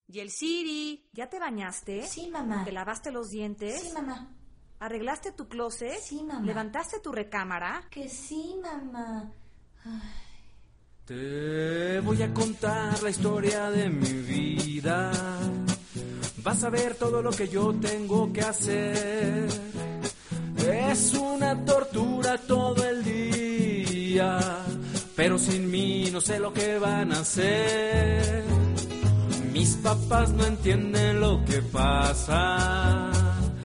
Y el Siri, ¿ya te bañaste? Sí, mamá. ¿Te lavaste los dientes? Sí, mamá. ¿Arreglaste tu closet? Sí, mamá. ¿Levantaste tu recámara? Que sí, mamá. Ay. Te voy a contar la historia de mi vida. Vas a ver todo lo que yo tengo que hacer. Es una tortura todo el día, pero sin mí no sé lo que van a hacer. Mis papás no entienden lo que pasa.